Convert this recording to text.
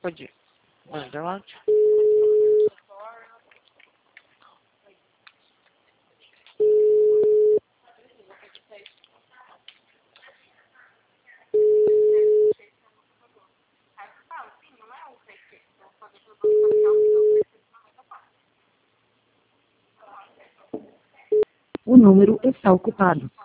pode ir. Manda lá. O número está ocupado.